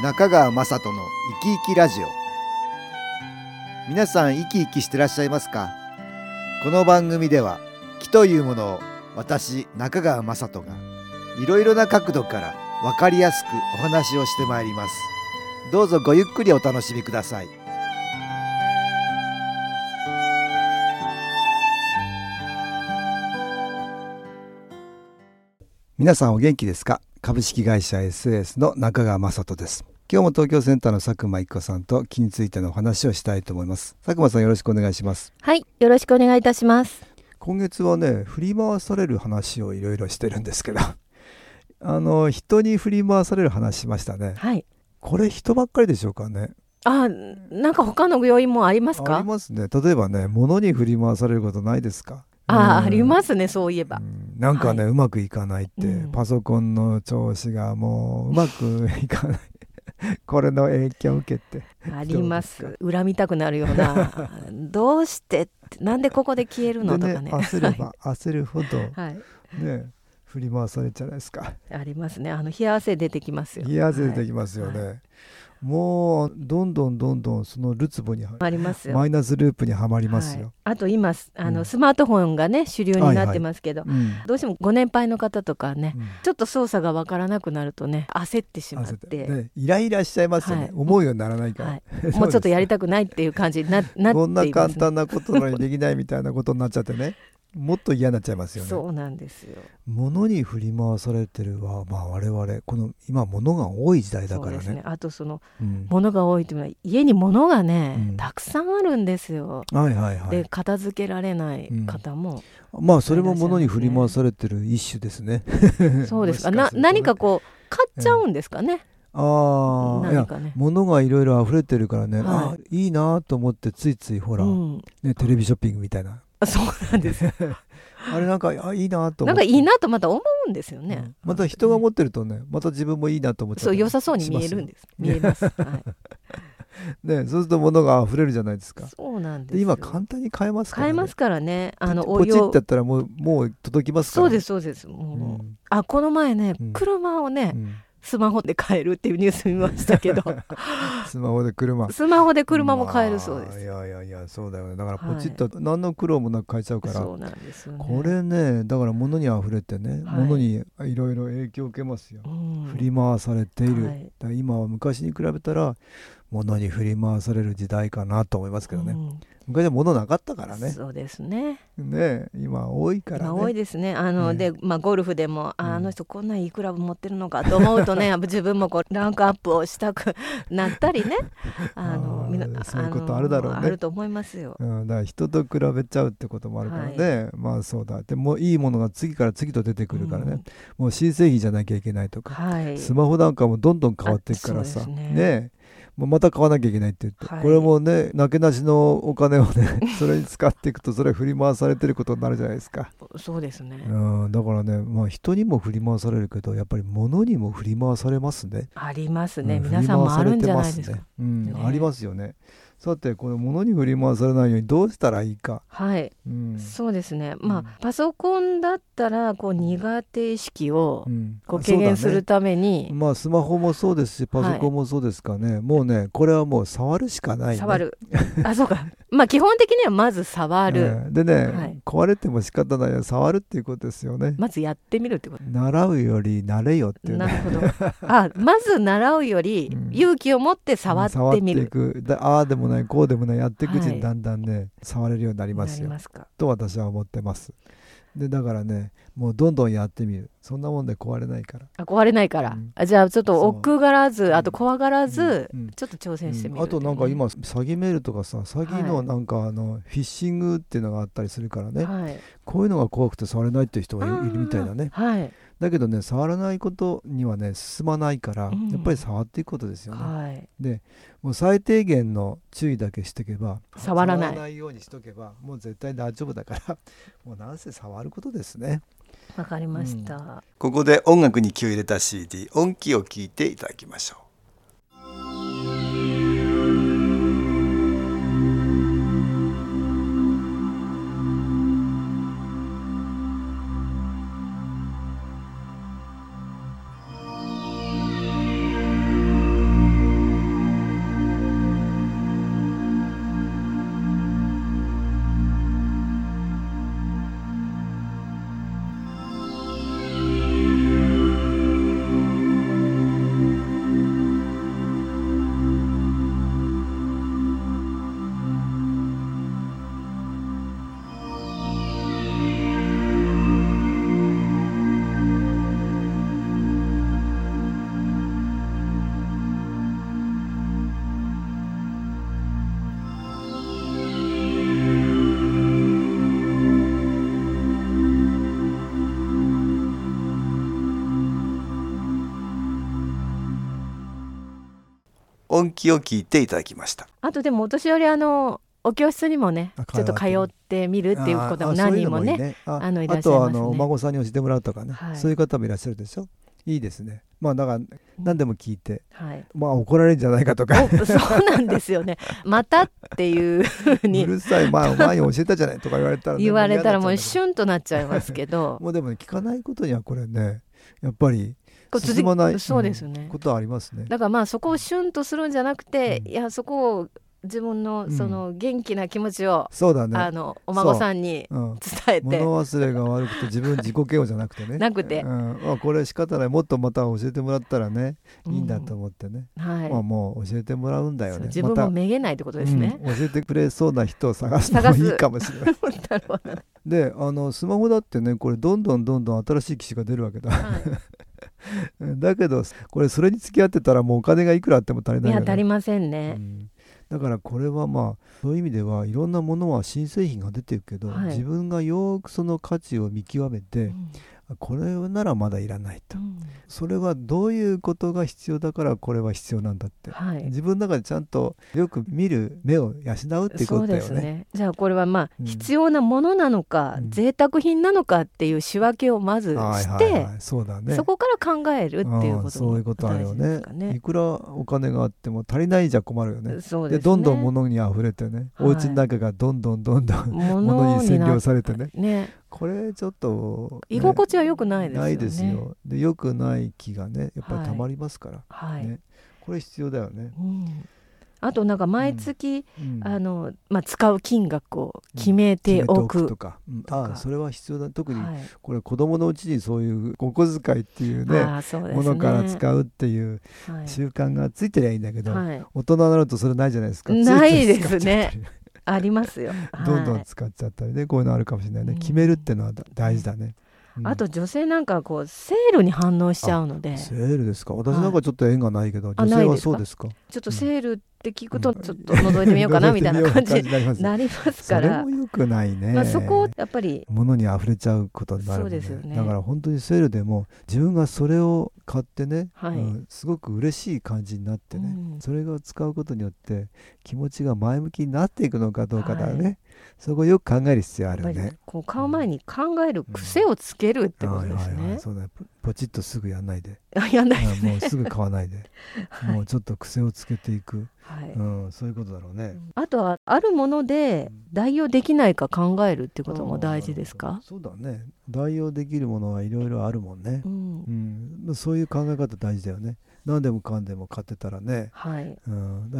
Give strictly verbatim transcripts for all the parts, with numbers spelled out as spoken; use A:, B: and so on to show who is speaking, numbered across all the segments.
A: 中川雅人の生き生きラジオ。皆さん生き生きしてらっしゃいますか？この番組では気というものを私中川雅人がいろいろな角度から分かりやすくお話をしてまいります。どうぞごゆっくりお楽しみください。皆さんお元気ですか？株式会社 エスエス の中川雅人です。今日も東京センターの佐久間一子さんと気についてのお話をしたいと思います。佐久間さん、よろしくお願いします。
B: はい、よろしくお願いいたします。
A: 今月はね、振り回される話をいろいろしてるんですけどあの人に振り回される話しましたね。
B: はい。
A: これ人ばっかりでしょうかね。
B: あ、なんか他の要因もありますか？
A: ありますね。例えばね、物に振り回されることないですか？
B: あ、
A: うん、
B: ありますね、そういえば。
A: うん、なんかね、はい、うまくいかないって、うん、パソコンの調子がもううまくいかないこれの影響を受けて
B: あります。恨みたくなるようなどうしてってなんでここで消えるのとかね、
A: 焦れば焦るほど、
B: はい、
A: ね、振り回されちゃうじゃないですか。
B: ありますね。あの冷や汗出てきますよ。
A: 冷や汗出てきますよね、はいはい、もうどんどんどんどんそのルツボにありますよ。マイナスループにはまりますよ、はい、
B: あと今あの、うん、スマートフォンがね主流になってますけど、はいはい、うん、どうしてもご年配の方とかね、うん、ちょっと操作がわからなくなるとね焦ってしまって、ね、
A: イライラしちゃいますよね、はい、思うようにならないから、はい、
B: もうちょっとやりたくないっていう感じに な, なっています、ね、
A: こんな簡単なことなのにできないみたいなことになっちゃってねもっと嫌になっちゃいますよね。
B: そうなんですよ。
A: 物に振り回されてるは、まあ、我々この今物が多い時代だからね。
B: そうですね。あとその、うん、物が多いというのは家に物がね、うん、たくさんあるんですよ、
A: はいはいはい、
B: で片付けられない方も、
A: うん、まあそれも物に振り回されてる一種ですね
B: そうですか。な何かこう買っちゃうんですかね、
A: うん、ああ、ね、いや物がいろいろ溢れてるからね、はい、あいいなと思ってついついほら、うんね、テレビショッピングみたいな。
B: そうなんです
A: あれなんかあいいなと思って
B: なんかいいなとまた思うんですよね、うん、
A: また人が持ってるとねまた自分もいいなと思っちゃったりします。
B: そう良さそうに見えるんです見えます、はい
A: ね、そうすると物が溢れるじゃないですか。
B: そうなんですよ。
A: で今簡単に買えますからね。
B: 買えますからね。あの
A: ポチッてやったらもう、もう届きますから、ね、
B: そうですそうですもう、うん、あこの前ね、うん、車をね、うんスマホで買えるっていうニュース見ましたけど
A: スマホで車
B: スマホで車も買えるそうです、まあ、
A: いやいやいやそうだよね。だからポチッと何の苦労もなく買えちゃうから、
B: はい、そうなんですよね。
A: これねだから物にあふれてね、はい、物にいろいろ影響を受けますよ、うん、振り回されている、はい、だから今は昔に比べたら物に振り回される時代かなと思いますけどね、うん、昔は物なかったからね。
B: そうですね。
A: ね今多いからね。
B: 今多いですね。あの、ね、で、まあ、ゴルフでも、うん、あ, あの人こんないいクラブ持ってるのかと思うとね自分もこうランクアップをしたくなったりねあのみな
A: そういうことあるだろうね。
B: あると思いますよ、
A: うん、だから人と比べちゃうってこともあるからね、はい、まあそうだ。でもいいものが次から次と出てくるからね、うん、もう新製品じゃなきゃいけないとか、はい、スマホなんかもどんどん変わっていくからさ、ねねまた買わなきゃいけないって言って、はい、これもねなけなしのお金をねそれに使っていくとそれ振り回されてることになるじゃないですか。
B: そうですね、
A: うん、だからね、まあ、人にも振り回されるけどやっぱり物にも振り回されますね。
B: ありますね、うん、皆さんもあるんじゃないですか、
A: うんね、ありますよね。さてこの物に振り回されないようにどうしたらいいか。はい、うん、そうですね。まあ、うん、
B: パソコンだったらこう苦手意識をこう軽減するために、
A: うんね、まあスマホもそうですしパソコンもそうですかね、はい、もうねこれはもう触るしかないね。
B: 触るあそうかまあ基本的にはまず触る、
A: えー、でね、はい、壊れても仕方ないよ触るっていうことですよね。
B: まずやってみるってこと。
A: 習うより慣れよっていう、ね、
B: なるほどあまず習うより勇気を持って触ってみる、うん、
A: 触っていく。だああでもないこうでもないやっていくうちにだんだんね、はい、触れるようになりますよと私は思ってます。でだからねもうどんどんやってみる。そんなもんで壊れないから。
B: あ壊れないから、うん、あじゃあちょっと億劫がらずあと怖がらず、うんうん、ちょっと挑戦してみる、ね、
A: あとなんか今詐欺メールとかさ詐欺のなんかあの、はい、フィッシングっていうのがあったりするからね、はい、こういうのが怖くて触れないっていう人がいるみたいだね、はい、だけどね触らないことにはね進まないから、うん、やっぱり触っていくことですよね、はい、でもう最低限の注意だけしておけば
B: 触らない、
A: 触らないようにしとけばもう絶対大丈夫だからもうなんせ触ることですね。
B: わかりました、うん、
A: ここで音楽に気を入れた シーディー 音気を聞いていただきましょう。 音気を聞いていただきました。
B: あとでもお年寄りあのお教室にもねちょっと通ってみるっていうことも何人もね、 あ, あ, ね あ, あのいらっしゃいますね。
A: あとはあのお孫さんに教えてもらうとかね、はい、そういう方もいらっしゃるでしょ。いいですね。まあだから何でも聞いて、うんはい、まあ怒られるんじゃないかとか
B: そうなんですよねまたっていうふうに
A: うるさい、まあ、前に教えたじゃないとか言われたら、ね、
B: 言われたらもうシュンとなっちゃいますけど
A: もうでも、ね、聞かないことにはこれねやっぱり進まない、
B: そうですね、
A: うん、ことはありますね。
B: だからまあそこをシュンとするんじゃなくて、うん、いやそこを自分のその元気な気持ちを、
A: うん、そうだね、
B: あのお孫さんに伝えて、うん、
A: 物忘れが悪くて自分自己嫌悪じゃなくてね
B: なくて、
A: うんまあ、これ仕方ない、もっとまた教えてもらったらね、うん、いいんだと思ってね、はいまあ、もう教えてもらうんだよね。
B: 自分もめげないってことですね、
A: また、うん、教えてくれそうな人を探すのもいいかもしれないなるほどであのスマホだってねこれどんどんどんどん新しい機種が出るわけだ、はいだけどこれそれに付き合ってたらもうお金がいくらあっても足りないよね。
B: いや足りませんね、
A: うんだからこれはまあそういう意味ではいろんなものは新製品が出てるけど、はい、自分がよくその価値を見極めて、うんこれならまだいらないと、うん、それはどういうことが必要だからこれは必要なんだって、はい、自分の中でちゃんとよく見る目を養うっていうことだよね。そうですね。
B: じゃあこれはまあ、うん、必要なものなのか、うん、贅沢品なのかっていう仕分けをまずして、はいはいはい、そうだね、そこから考えるっていうことも大事ですかね。そういうことあるよね。いくらお金があっても足りないじゃ困るよね。そうですね。でどんどん物にあふれてね、はい、お家の中がどんどんどんどん物に占領されてねねこれちょっと、ね、居心地は良くないですよね。
A: ないですよ。で良くない気がねやっぱりたまりますから、はいね、これ必要だよね、うん、
B: あとなんか毎月、うんあのまあ、使う金額を決めておく、
A: うん、とか、うん、ああそれは必要だ。特にこれ子供のうちにそういうお小遣いっていう ね, あそうですねものから使うっていう習慣がついてりゃいいんだけど、はい、大人になるとそれないじゃないですか。
B: ないですねありますよ
A: どんどん使っちゃったりね、こういうのあるかもしれないね、うん、決めるっていうのは大事だね、うん、
B: あと女性なんかはこうセールに反応しちゃうので。
A: セールですか。私なんかちょっと縁がないけど、はい、女性はそうですか。
B: ちょっとセールって聞くとちょっと覗いてみようかなみたいな感じになりますから、
A: それもよくないね、
B: まあ、そこをやっぱり
A: 物に溢れちゃうことになるもんね。そうですよね。だから本当にセールでも自分がそれを買ってね、はいうん、すごく嬉しい感じになってね、うん、それを使うことによって気持ちが前向きになっていくのかどうかだよね、はい、そこをよく考える必要あるよね。
B: こう買う前に考える癖をつけるってことですね、うんはいはいはい、
A: そうだ、ポチッとすぐやんないで
B: やんないですね、
A: もうすぐ買わないで、はい、もうちょっと癖をつけていく、はいうん、そういうことだろうね、うん、
B: あとはあるもので代用できないか考えるってことも大事ですか。
A: そうだね、代用できるものはいろいろあるもんね、うんうん、そういう考え方大事だよね。何でもかんでも買ってたらね、はいうん、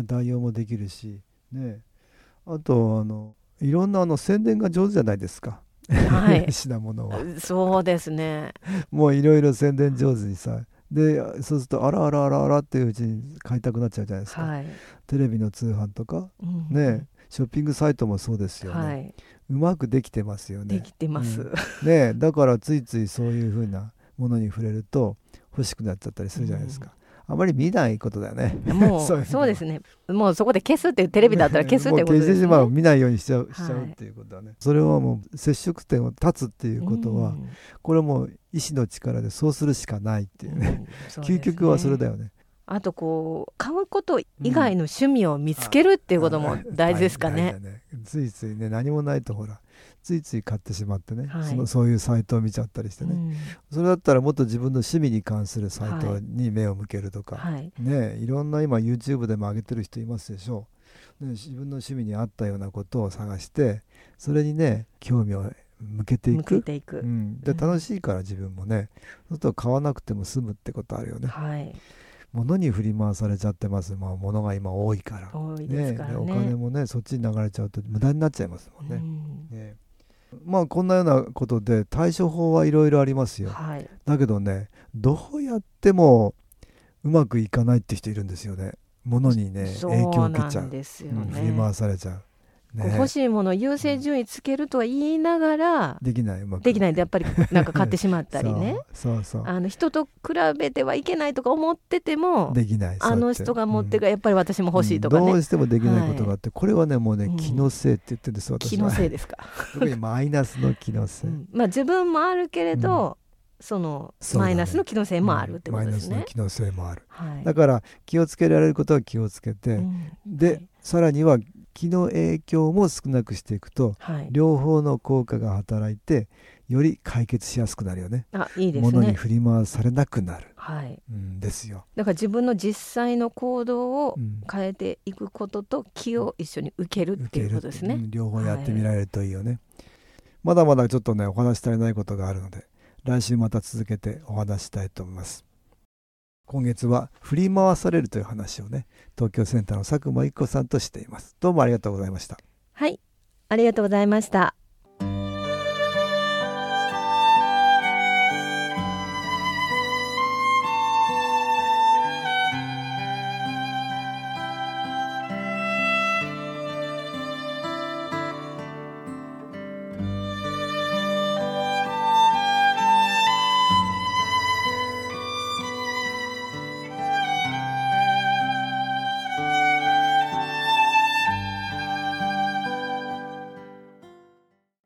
A: 代用もできるし、ね、あとあのいろんなあの宣伝が上手じゃないですか、はい、品物は
B: そうですね
A: もういろいろ宣伝上手にさ、でそうするとあらあらあらあらっていううちに買いたくなっちゃうじゃないですか、はい、テレビの通販とか、うん、ねショッピングサイトもそうですよね、はい、うまくできてますよね。
B: できてます、うん
A: ね、だからついついそういう風なものに触れると欲しくなっちゃったりするじゃないですか、うん、あまり見ないことだよね。
B: もうそうそうですね、もうそこで消すっていう、テレビだったら消すっていうことですね。もう消してしまう、
A: 見ないようにしちゃう、しちゃうっていうことだね、はい、それはもう接触点を断つっていうことは、うん、これはもう意志の力でそうするしかないっていうね、うん、そうですね、究極はそれだよね。
B: あとこう買うこと以外の趣味を見つけるっていうことも大事ですかね。
A: うん、ねついついね、何もないとほらついつい買ってしまってね、はい、そのそういうサイトを見ちゃったりしてね、うん、それだったらもっと自分の趣味に関するサイトに目を向けるとか、はいね、いろんな今 YouTube でも上げてる人いますでしょう、ね、自分の趣味に合ったようなことを探してそれにね興味を向けていく、
B: 向けていく、
A: うん、で楽しいから自分もね、そうすると買わなくても済むってことあるよね、はい、物に振り回されちゃってます、まあ、物が今多いから
B: 多いですからね、
A: ね、お金もねそっちに流れちゃうと無駄になっちゃいますもんね、うんね、まあこんなようなことで対処法はいろいろありますよ、はい、だけどねどうやってもうまくいかないって人いるんですよね。物にね影響を受けちゃう、そうなんですよね、うん、振り回されちゃうね、
B: 欲しいものを優先順位つけるとは言いながら
A: できない、うまく
B: できないでやっぱりなんか買ってしまったりね
A: そうそうそう、
B: あの人と比べてはいけないとか思ってても
A: できない、
B: あの人が持ってがやっぱり私も欲しいとかね、
A: うん、どうしてもできないことがあって、はい、これはねもうね気のせいって言ってるんです、私は。
B: 気のせいですか
A: 特にマイナスの気のせい、
B: うん、まあ自分もあるけれど、 そのマイナスの機能性もあるってことですね。
A: マイナスの機能性もある、はい、だから気をつけられることは気をつけて、うん、で、はい、さらには気の影響も少なくしていくと、はい、両方の効果が働いてより解決しやすくなるよね。
B: あ、いいですね。
A: 物に振り回されなくなる、はいうん、ですよ。
B: だから自分の実際の行動を変えていくことと気を一緒に受けるっていうことですね、
A: うん、両方やってみられるといいよね、はい、まだまだちょっとねお話し足りないことがあるので来週また続けてお話したいと思います。今月は振り回されるという話をね東京センターの佐久間一子さんとしています。どうもありがとうございました。
B: はい、ありがとうございました。